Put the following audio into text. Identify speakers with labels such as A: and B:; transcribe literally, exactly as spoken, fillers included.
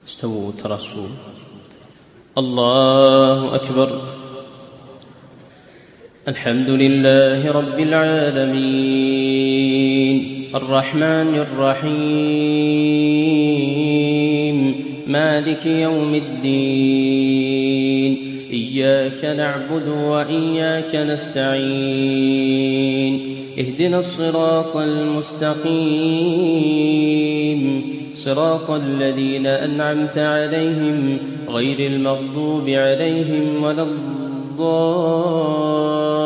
A: استووا ترصوا. الله أكبر. الحمد لله رب العالمين الرحمن الرحيم مالك يوم الدين إياك نعبد وإياك نستعين اهدنا الصراط المستقيم صراط الذين أنعمت عليهم غير المغضوب عليهم ولا الضالين